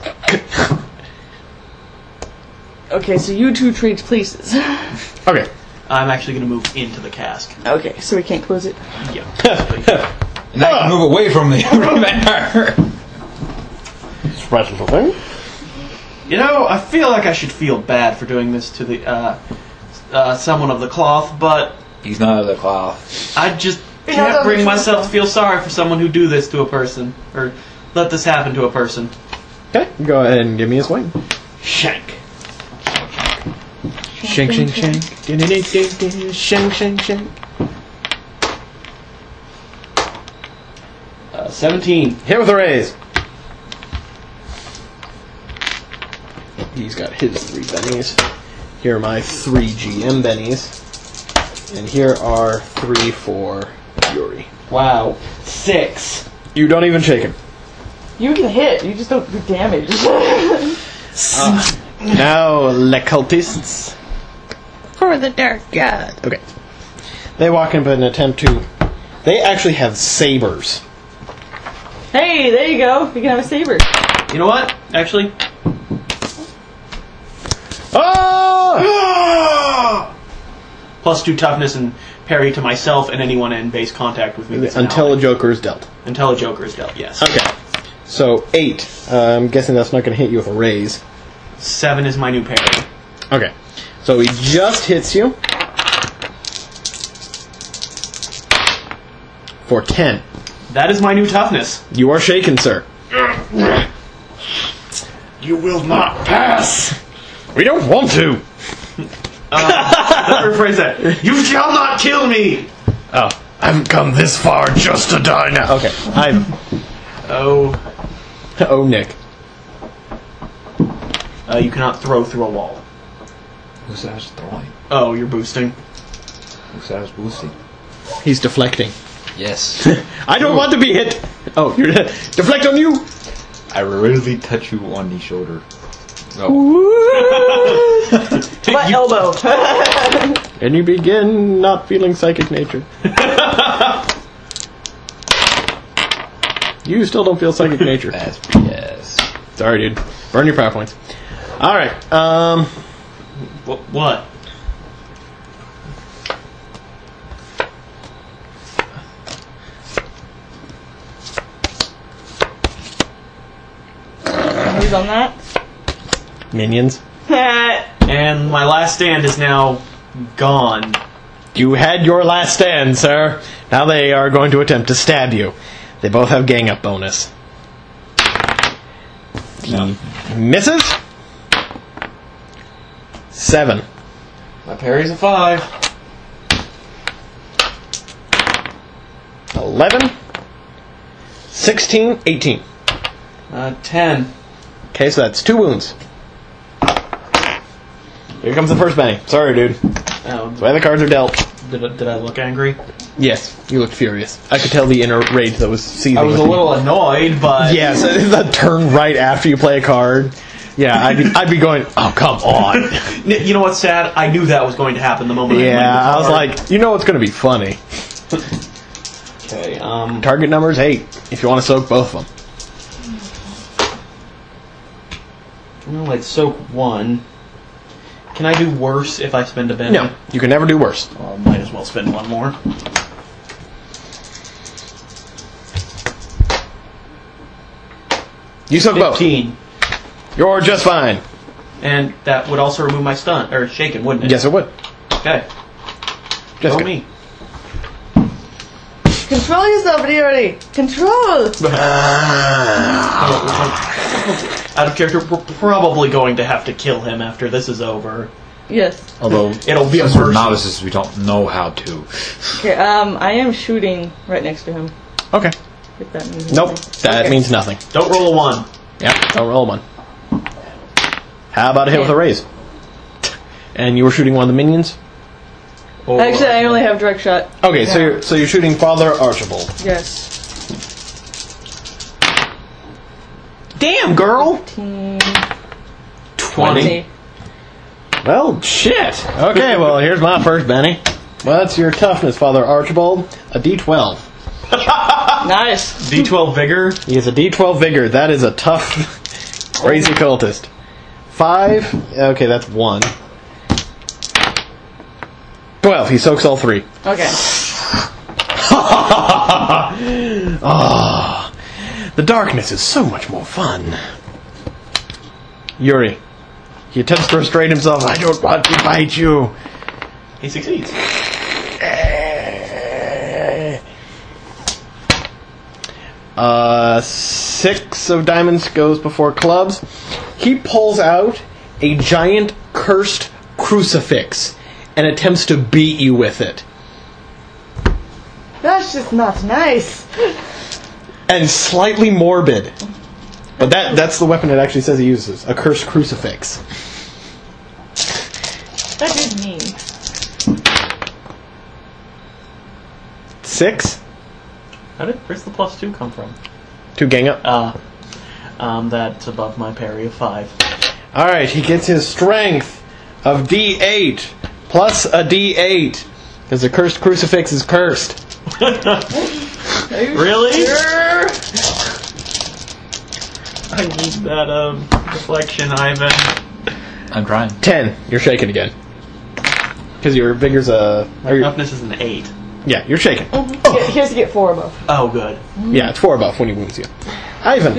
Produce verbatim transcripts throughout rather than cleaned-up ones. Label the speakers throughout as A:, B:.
A: Okay, so you two trade places.
B: Okay.
C: I'm actually going to move into the cask.
A: Okay, so we can't close it.
C: Yeah.
D: And I can move away from the vampire.
B: Special thing.
C: You know, I feel like I should feel bad for doing this to the uh, uh, someone of the cloth, but
D: He's not of the cloth.
C: I just
A: You're not
C: can't
A: of
C: bring
A: the
C: myself
A: cloth.
C: to feel sorry for someone who do this to a person or let this happen to a person.
B: Okay, go ahead and give me a swing.
C: Shank.
B: Shank, shank, shank. Shank, shank, shank.
C: Uh, Seventeen.
B: Hit with a raise. He's got his three bennies. Here are my three G M bennies. And here are three for Yuri.
C: Wow. Six.
B: You don't even shake him.
A: You can hit, you just don't do damage.
B: Now, le cultists.
A: For the dark god.
B: Okay. They walk in in an attempt to... They actually have sabers.
A: Hey, there you go. You can have a saber.
C: You know what? Actually,
B: Oh!
C: plus two toughness and parry to myself and anyone in base contact with me. that's an
B: Until
C: ally.
B: a joker is dealt.
C: Until a joker is dealt, yes.
B: Okay. So, eight. Uh, I'm guessing that's not going to hit you with a raise.
C: Seven is my new parry.
B: Okay. So he just hits you. For ten.
C: That is my new toughness.
B: You are shaken, sir.
C: You will not pass.
B: We don't want to.
C: Let me rephrase that. You shall not kill me.
B: Oh, I haven't come this far just to die now. Okay, I'm...
C: Oh,
B: Oh, Nick.
C: uh, you cannot throw through a wall.
D: Who's that throwing?
C: Oh, you're boosting.
D: Who's that boosting?
B: He's deflecting.
D: Yes.
B: I don't want to be hit. Oh, you're deflect on you.
D: I rarely touch you on the shoulder. No.
A: My elbow.
B: And you begin not feeling psychic nature. You still don't feel psychic nature.
D: That's B S.
B: Sorry, dude. Burn your power points. All right. Um.
C: Wh- what?
A: Who's on that?
B: Minions.
C: And my last stand is now gone.
B: You had your last stand, sir. Now they are going to attempt to stab you. They both have gang up bonus. He misses. Seven.
C: My parry's a five.
B: Eleven. Sixteen. Eighteen.
C: Uh, ten.
B: Okay, so that's two wounds. Here comes the first Benny. Sorry, dude.
C: Oh,
B: That's why the cards are dealt.
C: did, I- did I look angry?
B: Yes, you looked furious. I could tell the inner rage that was seething.
C: I was a
B: within you.
C: little annoyed, but...
B: Yes, the turn right after you play a card. Yeah, I'd be, I'd be going, oh, come on.
C: N- You know what's sad? I knew that was going to happen the moment I
B: Yeah,
C: played the
B: I was
C: card.
B: like, you know it's going to be funny.
C: Okay, um...
B: Target number is eight, if you want to soak both of them.
C: Well, I'd soak one. Can I do worse if I spend a Benny?
B: No, you can never do worse.
C: Well, might as well spend one more.
B: You soak both.
C: Fifteen.
B: You're just fine.
C: And that would also remove my stun, or shaken, wouldn't it?
B: Yes, it would.
C: Okay.
B: Just
C: Go
B: go.
C: me.
A: Control yourself, Yuri. Control.
C: Out of character, we're probably going to have to kill him after this is over.
A: Yes.
D: Although,
C: It'll be a
D: since we're
C: version.
D: novices, we don't know how to.
A: Okay. Um, I am shooting right next to him.
B: Okay.
A: If that means
B: Nope,
A: anything.
B: that
A: Okay.
B: means nothing.
C: Don't roll a one.
B: Yep, don't roll one. How about a hit with a raise? And you were shooting one of the minions?
C: Or-
A: Actually, I only have direct shot.
B: Okay, so
A: Yeah.
B: you're, so you're shooting Father Archibald.
A: Yes.
B: Damn, girl!
A: Team
C: twenty.
B: Well, shit. Okay, well, here's my first Benny. What's your toughness, Father Archibald? A D twelve.
A: Nice.
C: D twelve vigor.
B: He has a D twelve vigor. That is a tough, Crazy cultist. Five. Okay, that's one. Twelve. He soaks all three.
A: Okay.
B: Ah, the darkness is so much more fun. Yuri. He attempts to restrain himself. I don't want to bite you.
C: He succeeds.
B: Uh, six of diamonds goes before clubs. He pulls out a giant cursed crucifix and attempts to beat you with it.
A: That's just not nice.
B: And slightly morbid. But that that's the weapon it actually says he uses. A cursed crucifix.
A: That is mean.
B: Six?
C: How did, where's the plus two come from?
B: To gang up.
C: Uh, um, that's above my parry of five.
B: Alright, he gets his strength of D eight plus a D eight. Because the cursed crucifix is cursed.
C: Really? Sure? I need that um, reflection, Ivan.
D: I'm trying.
B: Ten. You're shaking again. Because your vigor's a...
C: My
B: or your-
C: toughness is an eight.
B: yeah, you're shaking.
A: He he has to get four above.
C: Oh, good.
B: Yeah, it's four buff when he wounds you. Ivan.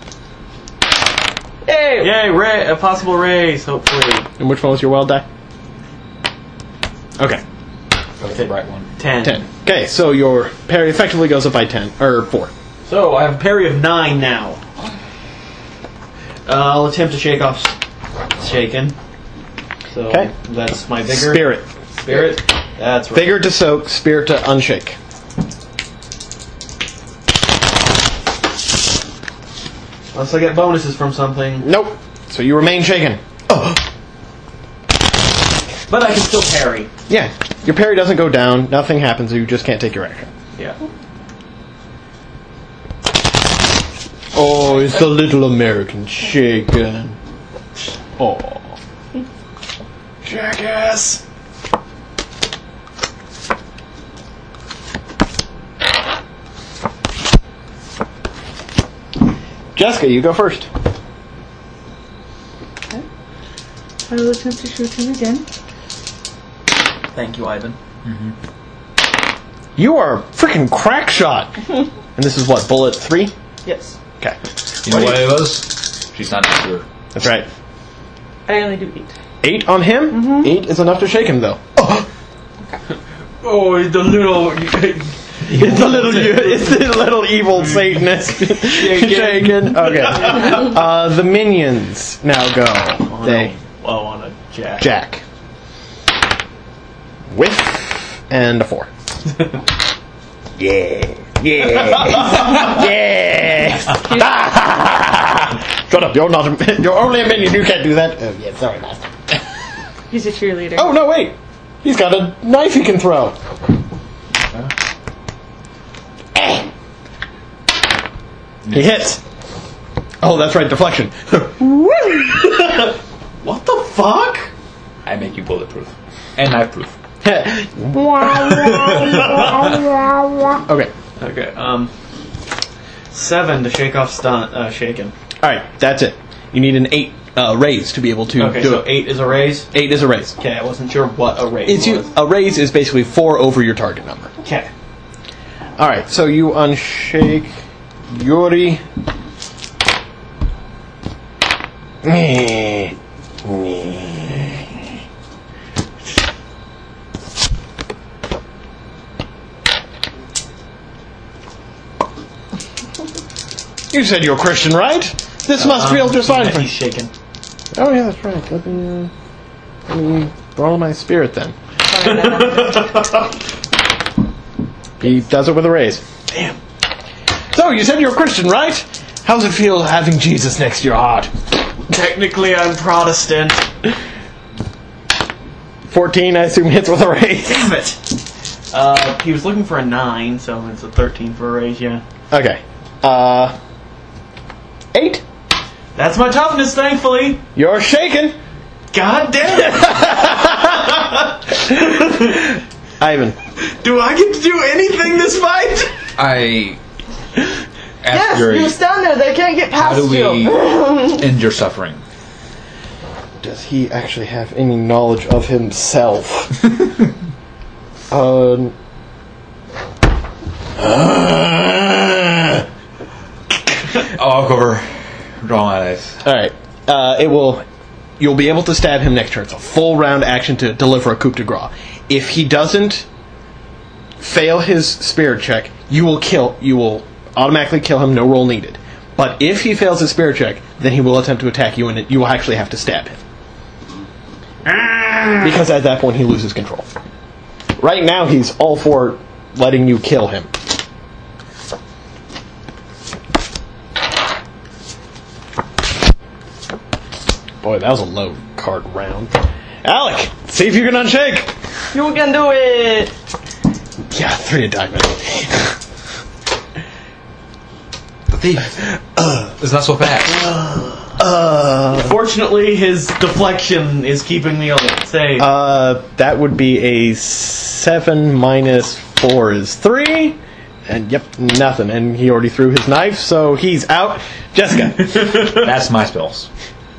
A: Hey!
C: Yay, ra- a possible raise, hopefully.
B: And which one was your wild die? Okay.
D: That was the right one.
C: Ten.
B: Ten. Okay, so your parry effectively goes up by ten. Or four.
C: So, I have a parry of nine now. Uh, I'll attempt to shake off s- shaken. So,
B: Okay.
C: that's my vigor.
B: Spirit.
C: Spirit. That's right.
B: Vigor to soak, spirit to unshake.
C: Unless I get bonuses from something.
B: Nope. So you remain shaken. Oh.
C: But I can still parry.
B: Yeah. Your parry doesn't go down. Nothing happens. You just can't take your action.
C: Yeah.
B: Oh, it's the little American shaken. Oh.
C: Jackass!
B: Jessica, you go first.
A: I will attempt to shoot him again.
C: Thank you, Ivan.
B: You are a freaking crack shot. And this is what, bullet three?
A: Yes.
B: Okay.
D: You know what it was? She's not sure.
B: That's right.
A: I only do eight.
B: Eight on him? Mm-hmm. Eight is enough to shake him, though. Oh,
C: Oh, the little...
B: it's the little, it's the little evil Satanist shaken. Okay. Uh, the minions now go.
C: Oh,
B: They
C: no. Oh, on a jack.
B: jack. Whiff and a four. Yeah. Yeah. Yeah. Shut up. You're not. A, you're only a minion. You can't do that. Oh yeah. Sorry, master.
A: He's a cheerleader.
B: Oh no! Wait. He's got a knife he can throw. Eh. He hits. Oh, that's right. Deflection.
C: What the fuck?
D: I make you bulletproof. And knife proof.
B: Okay.
C: Okay, um... Seven to shake off stun, uh, shaken.
B: All right. That's it. You need an eight uh, raise to be able to
C: Okay,
B: do
C: so
B: it.
C: eight is a raise?
B: Eight is a raise.
C: Okay, I wasn't sure what a raise
B: It's you.
C: was.
B: A raise is basically four over your target number.
C: Okay.
B: All right, so you unshake Yuri. You said you're Christian, right? This must feel just fine for
C: He's shaken.
B: Oh yeah, that's right. Let me, uh, let me roll my spirit then. He does it with a raise.
C: Damn.
B: So, you said you're a Christian, right? How's it feel having Jesus next to your heart?
C: Technically, I'm Protestant.
B: fourteen, I assume, hits with a raise.
C: Damn it! Uh, he was looking for a nine, so it's a thirteen for a raise, yeah.
B: Okay. Uh... eight?
C: That's my toughness, thankfully!
B: You're shaken!
C: God damn it!
B: Ivan.
C: Do I get to do anything this fight?
D: I Ask
A: Yes,
D: Yuri,
A: you stand there. They can't get
D: how
A: past
D: do we
A: you.
D: end your suffering?
B: Does he actually have any knowledge of himself? um.
D: Oh, I'll go over. Draw my dice.
B: All right. Uh, it will. You'll be able to stab him next turn. It's a full round action to deliver a coup de grace. If he doesn't fail his spirit check, you will kill. You will automatically kill him. No roll needed. But if he fails his spirit check, then he will attempt to attack you, and it, you will actually have to stab him. Because at that point he loses control. Right now he's all for letting you kill him. Boy, that was a low card round. Alec, see if you can unshake.
A: You can do it.
B: Yeah, three of diamond.
D: The thief. Uh, it's not so fast.
B: Uh,
C: Fortunately, his deflection is keeping me safe.
B: uh, that would be a seven minus four is three. And yep, nothing. And he already threw his knife, so he's out. Jessica.
D: That's my spells.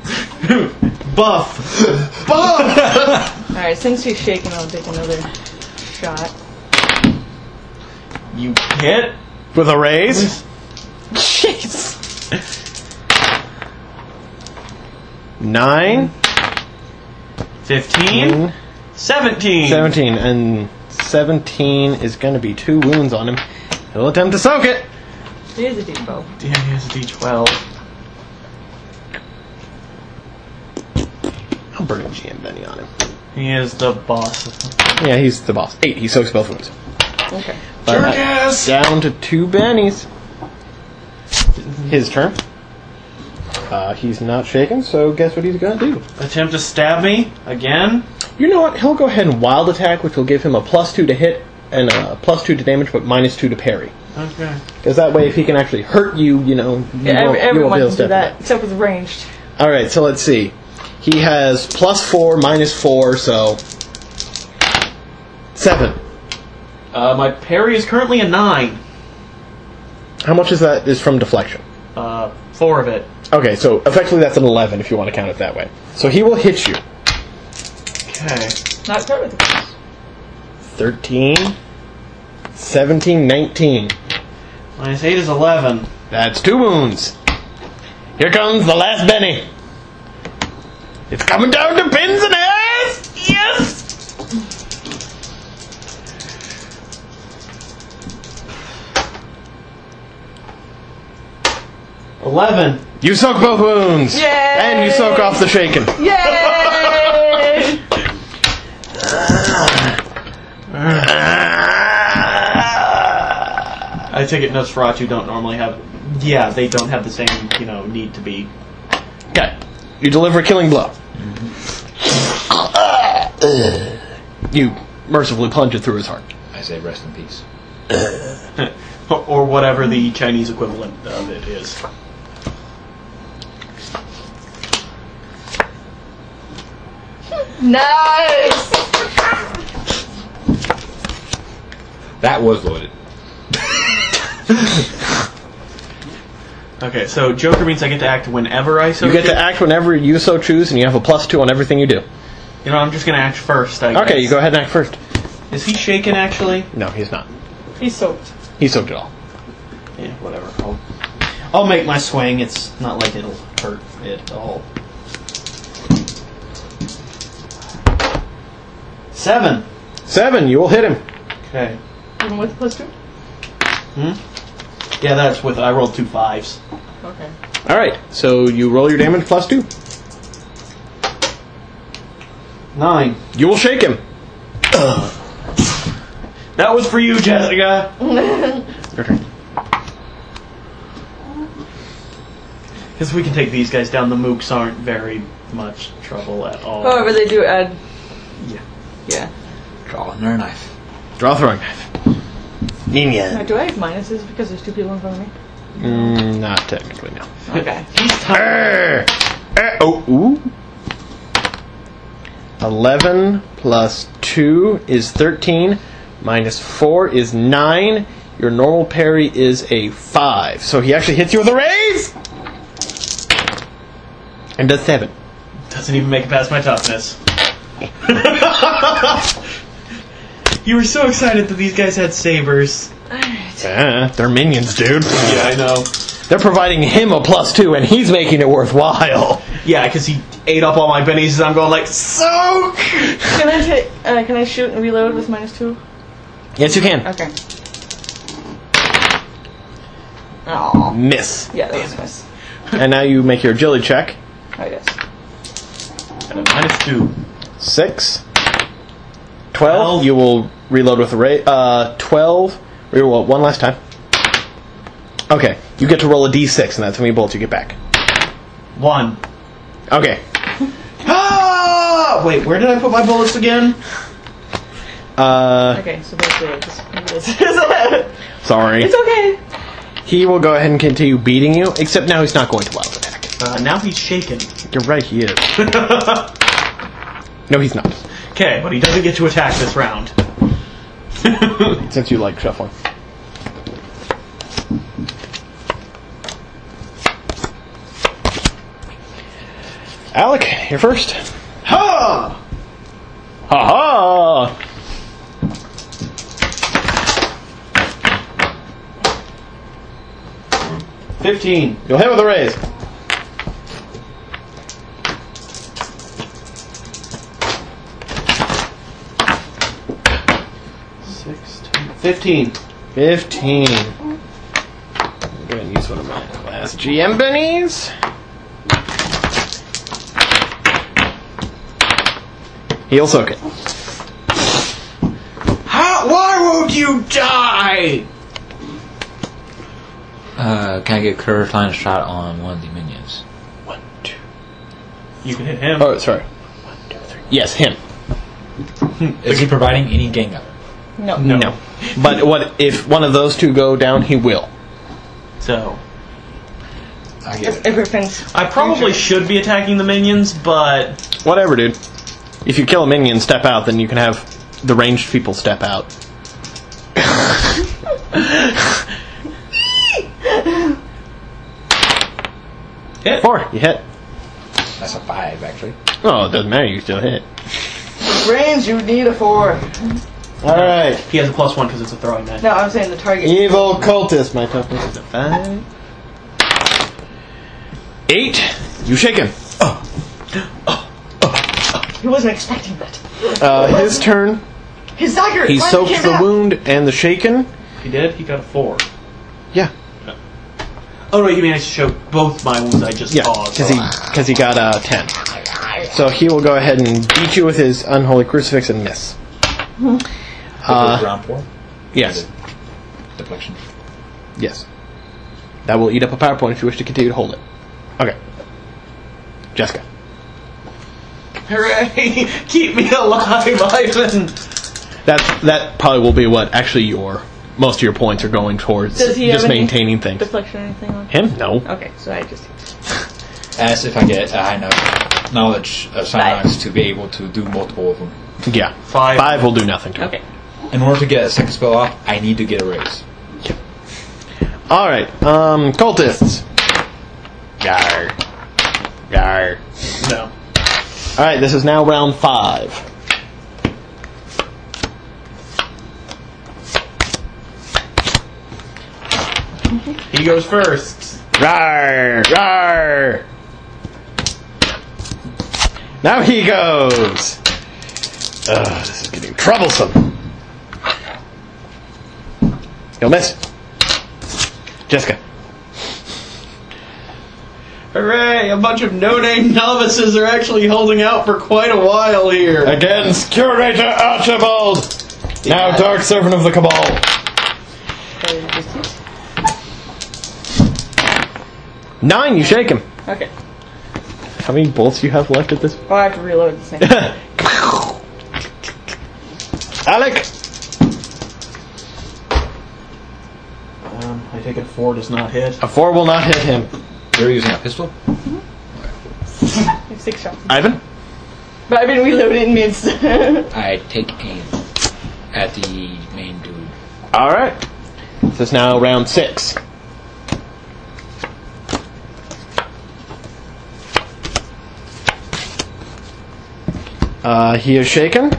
C: Buff. Buff.
A: Alright, since he's shaking, I'll take another shot.
C: You hit.
B: With a raise. Jeez. Nine.
C: Fifteen. Seventeen.
B: Seventeen. And seventeen is going to be two wounds on him. He'll attempt to soak it.
A: He is a D twelve.
C: Damn, he has a D twelve.
B: I'll burn a G M Benny on him.
C: He is the boss.
B: Yeah, he's the boss. Eight. He soaks both wounds.
A: Okay.
B: But
C: Jerkus!
B: down to two bennies. His turn. Uh, he's not shaken, so guess what he's going to do?
C: Attempt to stab me again.
B: You know what? He'll go ahead and wild attack, which will give him a plus two to hit and a plus two to damage, but minus two to parry.
C: Okay.
B: Because that way, if he can actually hurt you, you know, you
A: Yeah,
B: won't,
A: every,
B: you won't
A: everyone
B: be able
A: can
B: to
A: do
B: step
A: that,
B: in
A: except with ranged.
B: All right, so let's see. He has plus four, minus four, so seven.
C: Uh, my parry is currently a nine.
B: How much is that? Is from deflection?
C: Uh, four of it.
B: Okay, so effectively that's an eleven if you want to count it that way. So he will hit you.
C: Okay.
A: Not start with the cross.
B: thirteen, seventeen, nineteen.
C: Minus eight is eleven.
B: That's two wounds. Here comes the last Benny. It's coming down to pins and hairs! Yes!
C: Eleven.
B: You soak both wounds.
A: Yay!
B: And you soak off the shaken.
A: Yay!
C: I take it Nosferatu don't normally have... Yeah, they don't have the same, you know, need to be...
B: Okay. You deliver a killing blow. You mercifully plunge it through his heart.
D: I say rest in peace.
C: Or whatever the Chinese equivalent of it is.
A: Nice!
D: That was loaded.
C: Okay, so Joker means I get to act whenever I so
B: You get
C: choose?
B: to act whenever you so choose, and you have a plus two on everything you do.
C: You know, I'm just gonna act first, I
B: Okay,
C: guess.
B: you go ahead and act first.
C: Is he shaken, actually?
B: No, he's not.
A: He's soaked.
B: He soaked it all.
C: Yeah, whatever. I'll, I'll make my swing. It's not like it'll hurt it at all. Seven.
B: Seven, you will hit him.
C: Okay.
A: Even with plus two?
C: Hmm? Yeah, that's with... I rolled two fives.
A: Okay.
B: Alright, so you roll your damage plus two.
C: Nine.
B: You will shake him.
C: That was for you, Jessica.
B: Your turn.
C: Because we can take these guys down. The mooks aren't very much trouble at all.
A: However, they do add...
C: Yeah.
A: Yeah.
D: Draw another knife.
B: Draw a throwing knife.
A: Now,
B: Ninya.
A: do I have minuses because there's two people in front of me?
B: Mm, not technically, no.
A: Okay.
C: He's tired.
B: Err. Err. Oh, ooh. eleven plus two is thirteen. Minus four is nine. Your normal parry is a five. So he actually hits you with a raise! And does seven.
C: Doesn't even make it past my toughness. You were so excited that these guys had sabers.
B: Yeah, they're minions, dude.
C: Yeah, I know.
B: They're providing him a plus two, and he's making it worthwhile.
C: Yeah, because he ate up all my bennies, and I'm going like, soak!
A: Can I ta- uh, can I shoot and reload with minus two?
B: Yes, you can.
A: Okay. Oh.
B: Miss.
A: Yeah, that was a miss.
B: And now you make your agility check.
A: I guess.
C: And a minus two.
B: Six. Twelve.
C: Twelve.
B: You will reload with a ray. Uh, twelve. Reroll one last time. Okay. You get to roll a d six, and that's how many bullets you get back.
C: One.
B: Okay.
C: Ah! Wait, where did I put my bullets again?
B: Uh,
A: Okay, so basically, just
B: sorry.
A: it's okay.
B: He will go ahead and continue beating you, except now he's not going to wild attack.
C: Uh, now he's shaken.
B: You're right, he is. No, he's not.
C: Okay, but he doesn't get to attack this round.
B: Since you like shuffling. Alec, you're first.
C: Ha!
B: Ha ha!
C: Fifteen.
B: You'll hit with a raise.
C: Sixteen. Fifteen.
B: Fifteen. I'm going to use one of my last G M bennies. He'll soak it.
C: How? Why won't you die?
D: Uh, can I get curved line shot on one of the minions?
B: One, two.
C: You can hit him.
B: Oh, sorry. One, two, three. Yes, him.
D: Is he providing any gang up?
A: No.
B: No. But what if one of those two go down? He will.
C: So
D: I get
A: If,
D: it.
A: if it thinks
C: I probably should be attacking the minions, but
B: Whatever, dude. If you kill a minion, step out, then you can have the ranged people step out.
C: hit.
B: Four. You hit.
D: That's a five, actually.
B: Oh, it doesn't matter. You still hit.
A: range, you need a four.
B: All right.
C: He has a plus one because it's a throwing knife.
A: No, I'm saying the target.
B: Evil cultist. My toughness is a five. Eight. You shake him.
A: He wasn't expecting that.
B: Uh, his turn.
A: His dagger.
B: He
A: finally
B: soaks
A: came
B: the
A: out.
B: wound and the shaken.
C: He did. He got a four.
B: Yeah.
C: Oh no, you managed to show both my wounds I just
B: Yeah.
C: caused.
B: Because he because he got a ten. So he will go ahead and beat you with his unholy crucifix and miss.
D: Uh, round four?
B: Yes.
D: Deflection.
B: Yes. That will eat up a power point if you wish to continue to hold it. Okay. Jessica.
C: Hooray! Keep me alive, Ivan!
B: That that probably will be what actually your most of your points are going towards.
A: Does he
B: just
A: have any
B: maintaining things.
A: deflection or anything on?
B: Him? No.
A: Okay, so I just.
D: As if I get a high enough knowledge of science to be able to do multiple of them.
B: Yeah.
C: Five.
B: Five will do nothing to
A: Okay.
B: it.
D: In order to get a second spell off, I need to get a raise.
B: All right. Um, cultists. Yar. Yar.
C: No.
B: All right. This is now round five.
C: He goes first.
B: Rar, rar. Now he goes. Ugh, this is getting troublesome. You'll miss. Jessica.
C: Hooray! A bunch of no-name novices are actually holding out for quite a while here.
B: Against Curator Archibald. Now Dark Servant of the Cabal. Nine, you shake him.
A: Okay.
B: How many bullets do you have left at this?
A: Oh, I have to reload the same.
B: Alec!
C: Um, I take it four does not hit.
B: A four will not hit him.
D: You're using a pistol?
A: I have six shots.
B: Ivan?
A: But I've been reloading mid.
D: I take aim at the main dude.
B: Alright. This is now round six. Uh, he is shaken.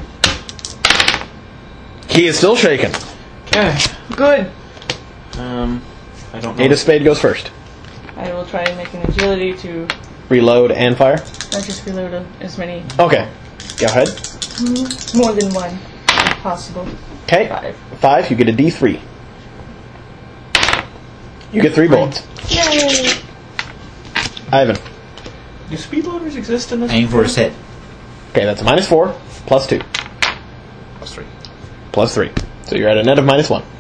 B: He is still shaken.
C: Okay.
A: Good.
C: Um, I don't know.
B: Eight of spade goes first.
A: I will try and make an agility to
B: Reload and fire.
A: not just reload a- as many,
B: Okay. Go ahead.
A: more than one, if possible.
B: Okay.
A: Five.
B: Five. You get a D three. You get three bullets.
A: Yay!
B: Ivan.
C: Do speed loaders exist in this?
D: Aim for his head.
B: Okay, that's a minus four, plus two,
D: Plus three.
B: plus three. So you're at a net of minus one.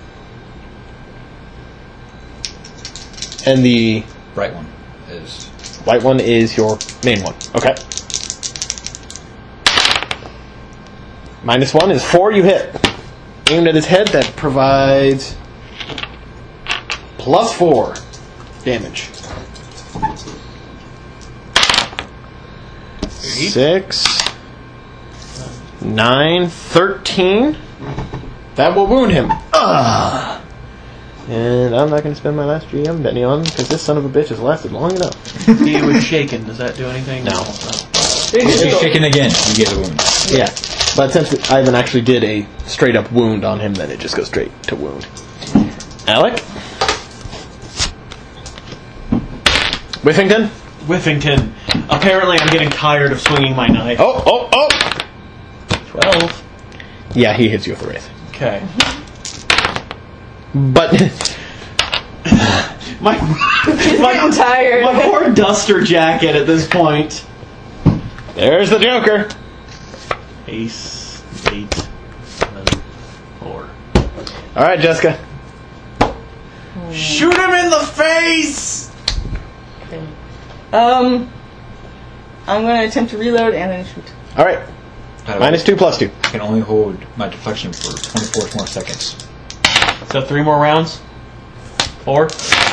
B: And the
D: Right one is.
B: white one is your main one. Okay. Minus one is four, you hit. Aimed at his head, that provides plus four damage. Six, nine, thirteen. That will wound him. Ugh. And I'm not going to spend my last G M Benny on because this son of a bitch has lasted long enough.
C: He was shaken. Does that do anything?
B: No.
D: If he's shaken again, you get a wound.
B: Yeah, but since Ivan actually did a straight up wound on him, then it just goes straight to wound. Alec? Whiffington?
C: Whiffington. Apparently, I'm getting tired of swinging my knife.
B: Oh, oh, oh!
C: Twelve.
B: Yeah, he hits you with a wraith.
C: Okay.
B: But
C: My
A: I'm
C: my
A: tired.
C: my poor duster jacket at this point.
B: there's the Joker.
C: Ace, eight, eleven, four.
B: All right, Jessica.
C: Shoot him in the face!
A: Um, I'm going to attempt to reload and then shoot.
B: All right,
D: By the way,
B: minus two, plus two.
D: I can only hold my deflection for twenty-four more seconds.
C: So three more rounds? Four?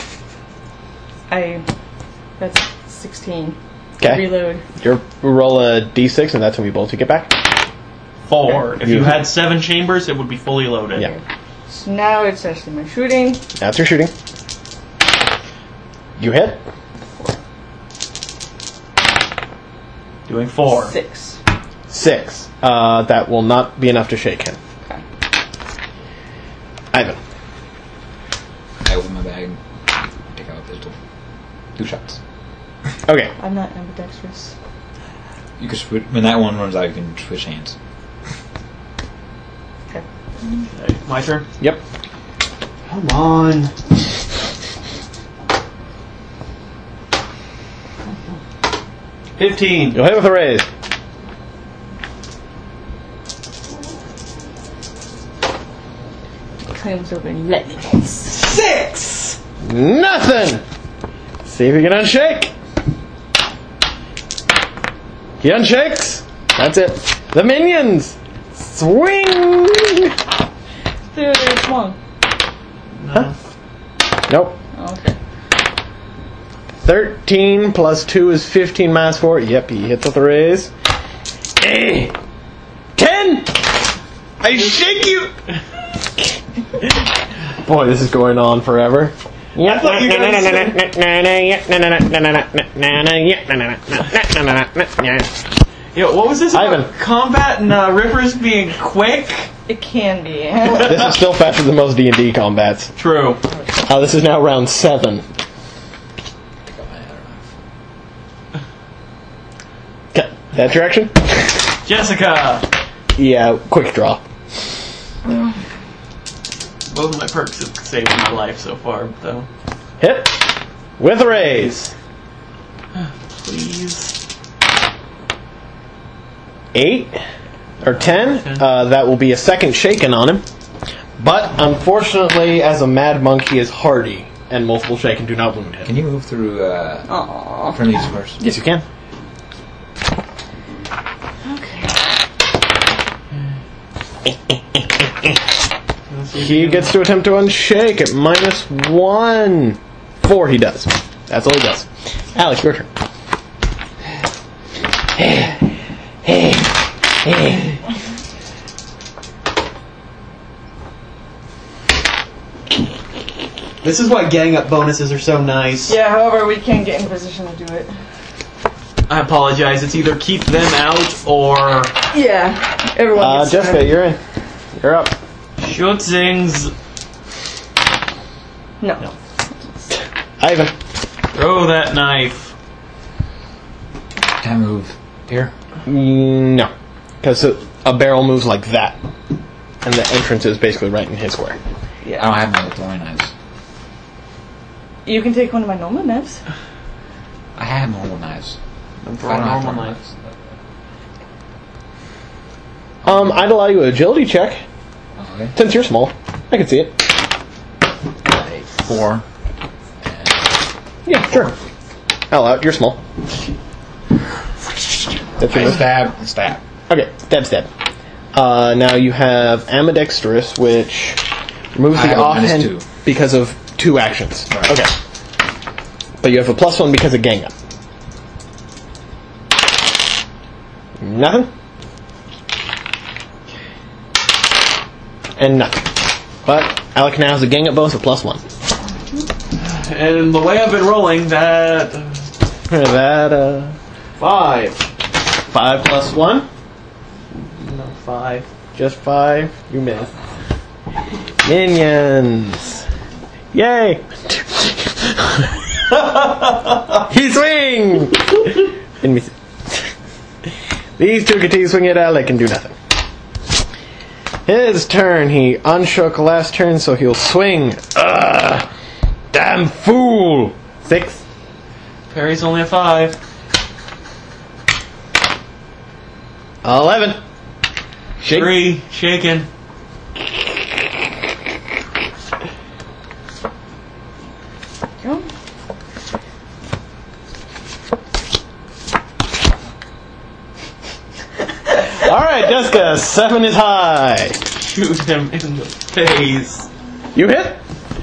A: I. That's sixteen.
B: Okay.
A: Reload.
B: You roll a d six, and that's when we both get back.
C: Four. If you
B: You-
C: had seven chambers, it would be fully loaded.
B: Yeah,
A: So now it's actually my shooting.
B: that's your shooting. You hit.
C: Doing four.
A: Six.
B: Six. Uh, that will not be enough to shake him.
A: Okay.
B: Ivan.
D: I open my bag, take out a pistol. Two shots.
B: Okay.
A: I'm not ambidextrous.
D: You can switch, when that one runs out, you can switch hands.
A: Okay.
C: Okay, my turn?
B: Yep.
C: Come on. Fifteen.
B: You'll hit with a raise.
A: Comes over and let me guess.
C: Six!
B: Nothing! See if you can unshake. He unshakes. That's it. The minions! Swing!
A: Dude, it's one.
C: No.
B: Nope.
A: Oh, okay.
B: thirteen plus two is fifteen minus four. Yep, he hits with a raise. Eh. ten! I shake you! Boy, this is going on forever.
C: I thought you Yo, what was this about
B: Ivan.
C: combat and uh, Rivers being quick?
A: It can be.
B: This is still faster than most D and D combats.
C: True.
B: Uh, this is now round seven. Okay, that direction?
C: Jessica!
B: Yeah, quick draw.
C: Both of my perks have saved my life so far, though.
B: Hit with a raise.
C: Please.
B: Eight or ten. Uh, that will be a second shaken on him. But unfortunately, as a mad monk, he is hardy, and multiple shaken do not wound him.
D: Can you move through uh,
A: Aww.
D: friendly first?
B: Yes, you can.
A: Okay.
B: He gets to attempt to unshake at minus one. Four he does. That's all he does. Alex, your turn.
C: This is why gang up bonuses are so nice.
A: Yeah, however, we can't get in position to do it.
C: I apologize. It's either keep them out or
A: Yeah, everyone
B: Uh,
A: gets
B: Jessica,
A: time.
B: you're in. You're up.
C: Schützings.
A: No.
B: Ivan.
C: Throw that knife.
D: Can I move here?
B: Mm, No. Because a, a barrel moves like that. And the entrance is basically right in his square.
D: I
A: Yeah.
D: don't have no throwing knives.
A: You can take one of my normal knives.
D: I have normal knives.
C: I'm
D: I
C: throwing
D: don't have
C: normal
D: throwing
C: knives.
B: Um, I'd allow you an agility check.
D: Okay.
B: Since you're small. I can see it.
D: Four.
B: Yeah, sure. I'll allow it. You're small. That's your
D: I
B: move.
D: stab. Stab.
B: Okay, stab, stab. Uh, now you have ambidextrous, which removes
D: I
B: the
D: have a minus
B: offhand
D: two.
B: because of two actions.
D: Right.
B: Okay. But you have a plus one because of gang up. Nothing? And nothing. But Alec now has a gang up bonus of plus one.
C: And the way I've been rolling, that
B: That, uh,
C: five.
B: five plus one?
C: No, five.
B: Just five. You missed. Minions. Yay! He swing! Didn't miss it. These two continue swinging at Alec and do nothing. His turn. He unshook last turn, so he'll swing. Ugh! Damn fool! Six.
C: Parry's only a five.
B: Eleven. Shake.
C: Three. Shaken.
A: Go.
B: Alright, Jessica. Seven is high.
C: Shoot him in the face.
B: You hit.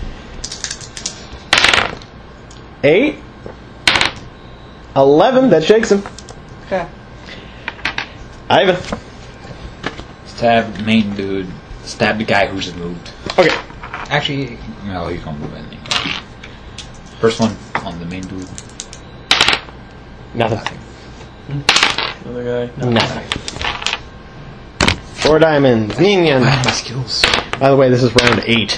B: Eight. Eleven. That shakes him.
A: Okay.
B: Ivan.
D: Stab main dude. Stab the guy who's moved.
B: Okay.
D: Actually, no, he's gonna move anyway. First one on the main dude.
B: Nothing.
C: Another guy.
B: Nothing. Four diamonds. Minion.
D: Ah, my skills.
B: By the way, this is round eight.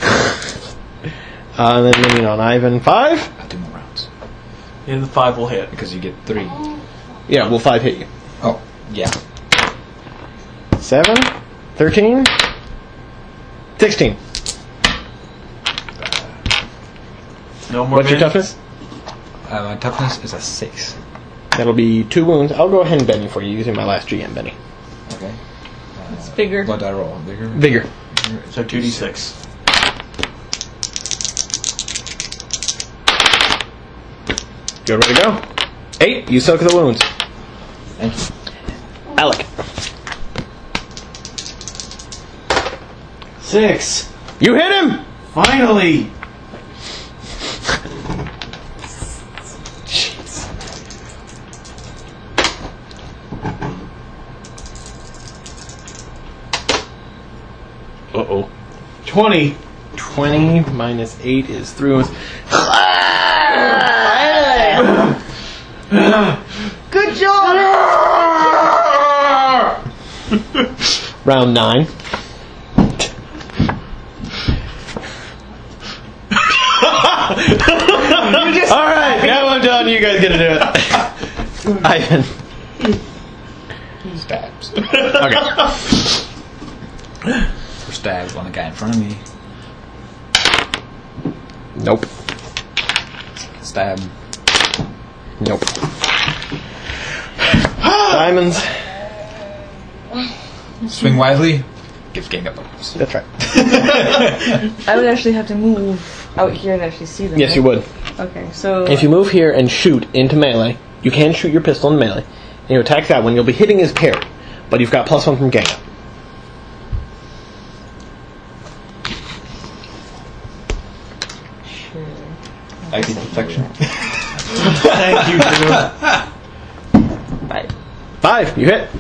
B: uh, then minion on Ivan. Five?
D: I'll do more rounds.
C: Yeah, the five will hit.
D: Because you get three.
B: Yeah, will five hit you?
D: Oh, yeah.
B: Seven? Thirteen? Sixteen.
C: No more.
B: What's your
C: min-
B: toughness?
D: Uh, my toughness is a six.
B: That'll be two wounds. I'll go ahead and bend you for you using my last G M, Benny.
D: Okay.
A: It's bigger.
D: What do I roll? Bigger?
B: Vigor.
C: So two d six.
B: Good way to go. Eight. You soak the wounds.
D: Thank you.
B: Alec.
C: Six.
B: You hit him!
C: Finally.
B: Uh-oh.
C: Twenty.
B: twenty minus eight is through.
A: Good job!
B: Round nine. Alright, now I'm done. You guys get to do it. Ivan.
D: Stabs.
B: Okay.
D: Four stabs on the guy in front of me.
B: Nope.
D: Stab.
B: Nope. Diamonds.
D: Swing wisely. Gives gang up bonus.
B: That's right.
A: I would actually have to move out here and actually see them.
B: Yes, you would.
A: Okay, so
B: If you move here and shoot into melee, you can shoot your pistol in melee, and you attack that one. You'll be hitting his parry, but you've got plus one from gang up.
D: I get deflection.
C: Thank you, Drew.
A: Five.
B: Five, you hit.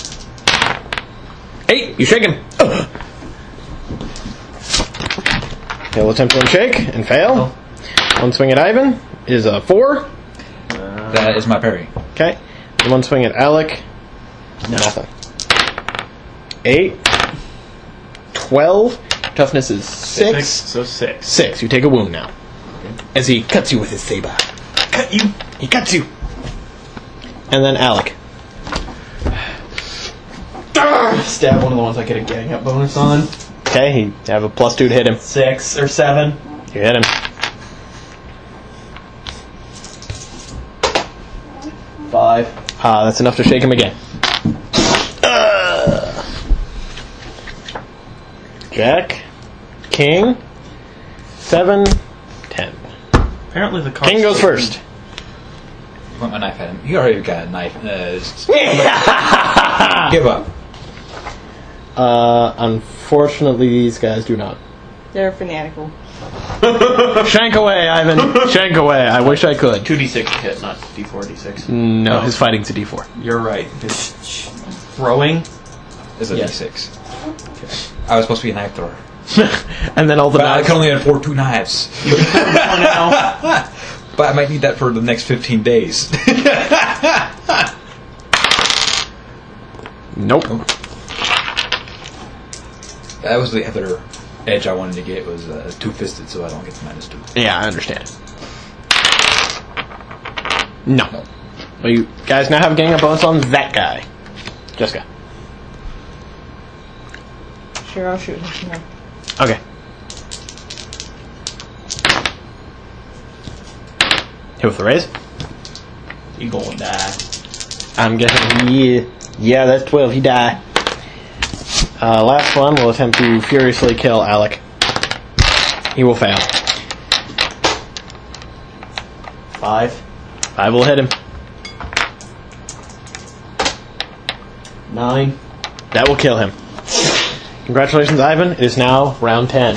B: Eight, you shake him. Ugh. He'll attempt to unshake and fail. One swing at Ivan is a four.
D: That is my parry.
B: Okay. And one swing at Alec. Nothing. Eight. Twelve. Toughness is six.
C: So six.
B: Six. You take a wound now. As he cuts you with his saber.
C: Cut you.
B: He cuts you. And then Alec.
C: Stab one of the ones I get a gang up bonus on.
B: Okay, he have a plus two to hit him.
C: Six or seven.
B: You hit him.
C: Five.
B: Ah, that's enough to shake him again. Uh. Jack. King. Seven. Ten.
C: Apparently the card.
B: King goes first.
D: Point my knife at him. He already got a knife. Uh, give up.
B: Uh, unfortunately, these guys do not.
A: They're fanatical.
B: Shank away, Ivan. Shank away. I wish I could.
C: two d six hit, not d four, d six.
B: No,
C: Oh.
B: his fighting's a D four.
C: You're right. His throwing.
D: It's a
C: Yeah.
D: D six. I was supposed to be a knife thrower.
B: And then all the
D: But I
B: knives.
D: can only afford two knives.
C: now.
D: But I might need that for the next fifteen days.
B: Nope.
D: That was the other edge I wanted to get, was uh, two-fisted, so I don't get the minus two.
B: Yeah, I understand. No.
D: No.
B: Well, you guys now have a gang up bonus on that guy. Jessica.
A: Sure, I'll shoot him. No.
B: Okay. Hit with the raise.
C: You gonna die.
B: I'm guessing he... Yeah, that's twelve. He die. Uh, last one will attempt to furiously kill Alec. He will fail.
C: Five.
B: Five will hit him.
C: Nine.
B: That will kill him. Congratulations, Ivan. It is now round ten.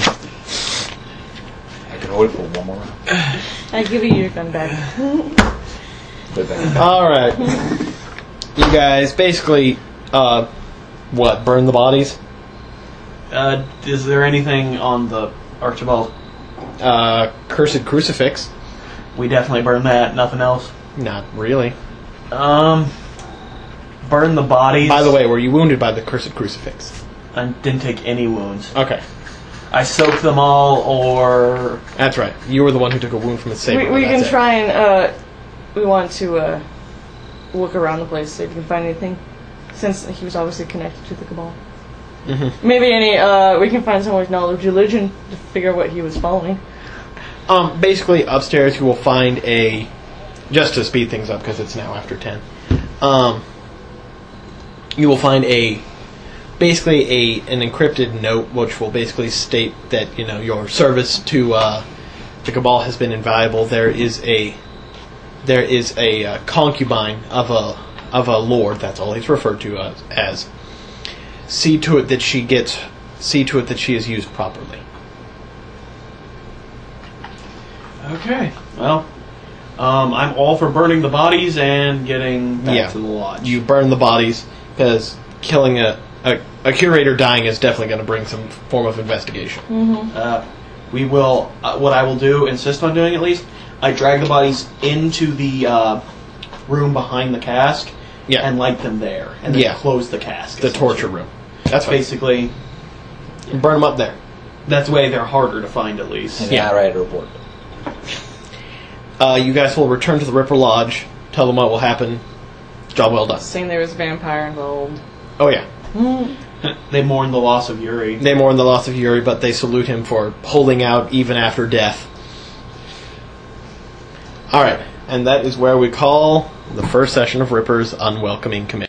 D: I can hold it for one more round.
A: I give you your gun back.
D: Put it back.
B: Alright. You guys basically, uh, what, burn the bodies?
C: Uh, is there anything on the Archibald?
B: Uh, cursed crucifix.
C: We definitely burn that. Nothing else.
B: Not really.
C: Um, burn the bodies.
B: By the way, were you wounded by the cursed crucifix?
C: I didn't take any wounds.
B: Okay.
C: I soaked them all, or
B: That's right. You were the one who took a wound from his saber.
A: we
B: but
A: we
B: that's
A: can
B: it.
A: try and, uh, we want to, uh, look around the place, see if we can find anything. Since he was obviously connected to the Cabal.
B: Mhm.
A: Maybe any, uh, we can find someone with knowledge of religion to figure out what he was following.
B: Um, basically, upstairs you will find a... Just to speed things up, because it's now after ten. Um, you will find a... Basically, a an encrypted note, which will basically state that, you know, your service to uh, the Cabal has been invaluable. There is a... There is a uh, concubine of a of a lord. That's all he's referred to as, as. See to it that she gets. See to it that she is used properly.
C: okay. Well, um, I'm all for burning the bodies and getting back
B: Yeah.
C: to the lodge.
B: You burn the bodies because killing a, a a curator dying is definitely going to bring some form of investigation.
C: Uh, we will. Uh, what I will do, insist on doing at least. I drag the bodies into the uh, room behind the cask.
B: Yeah.
C: And light them there, and then
B: Yeah.
C: close the cask.
B: The torture room. That's fine.
C: Basically,
B: Burn them up there.
C: that's the way they're harder to find, at least.
D: And
B: Yeah.
D: yeah, I write a report.
B: Uh, you guys will return to the Ripper Lodge. Tell them what will happen. Job well done.
A: Saying there was a vampire involved.
B: Oh yeah.
C: They mourn the loss of Yuri.
B: They mourn the loss of Yuri, but they salute him for holding out even after death. Alright, and that is where we call the first session of Ripper's Unwelcoming Committee.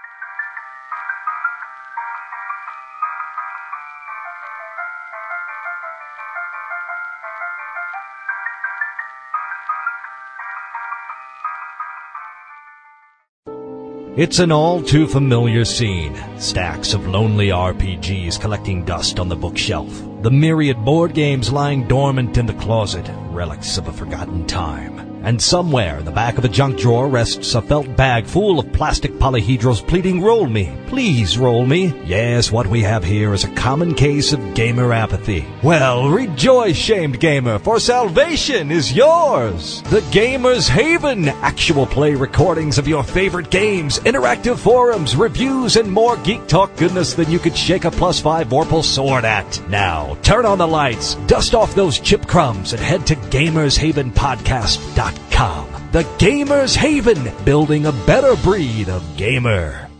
E: It's an all too familiar scene. Stacks of lonely R P Gs collecting dust on the bookshelf. The myriad board games lying dormant in the closet, relics of a forgotten time. And somewhere in the back of a junk drawer rests a felt bag full of plastic polyhedrals pleading, roll me, please roll me. Yes, what we have here is a common case of gamer apathy. Well, rejoice, shamed gamer, for salvation is yours. The Gamer's Haven, actual play recordings of your favorite games, interactive forums, reviews, and more geek talk goodness than you could shake a plus five Vorpal sword at. Now, turn on the lights, dust off those chip crumbs, and head to gamers haven podcast dot com. The Gamer's Haven, building a better breed of gamer.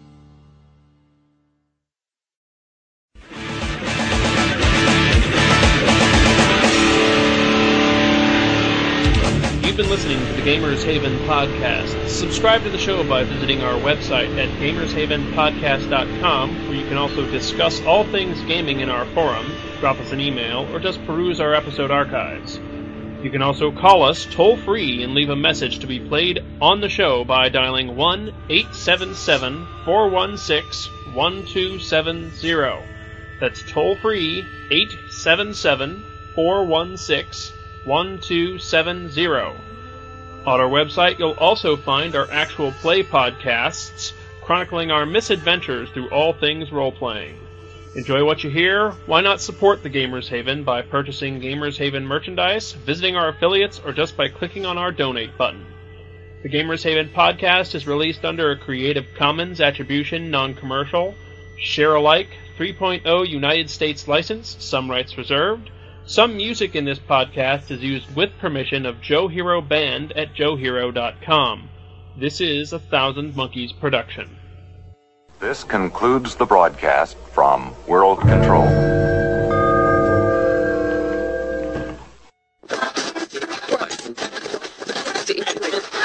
F: You've been listening to the Gamers Haven podcast. Subscribe to the show by visiting our website at gamers haven podcast dot com, where you can also discuss all things gaming in our forum, drop us an email, or just peruse our episode archives. You can also call us toll-free and leave a message to be played on the show by dialing one eight seven seven, four one six, one two seven zero. That's toll-free, eight seven seven, four one six, one two seven zero. On our website, you'll also find our actual play podcasts, chronicling our misadventures through all things role-playing. Enjoy what you hear? Why not support the Gamers Haven by purchasing Gamers Haven merchandise, visiting our affiliates, or just by clicking on our donate button? The Gamers Haven podcast is released under a Creative Commons Attribution Non-Commercial, Share-alike three point oh United States license, some rights reserved. Some music in this podcast is used with permission of Joe Hero Band at joe hero dot com. This is a Thousand Monkeys production.
G: This concludes the broadcast from World Control.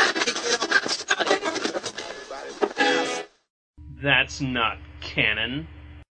F: That's not canon.